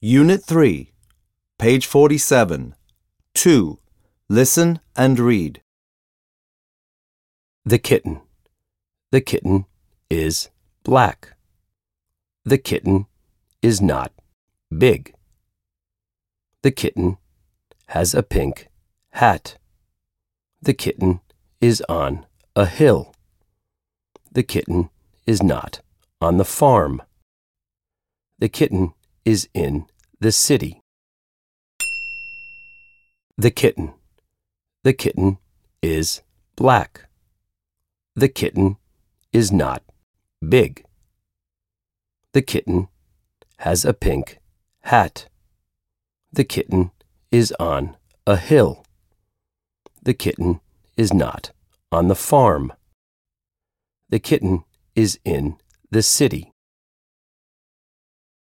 Unit 3, page 47. 2. Listen and read. The kitten. The kitten is black. The kitten is not big. The kitten has a pink hat. The kitten is on a hill. The kitten is not on the farm. The kitten is in the city. The kitten. The kitten is black. The kitten is not big. The kitten has a pink hat. The kitten is on a hill. The kitten is not on the farm. The kitten is in the city.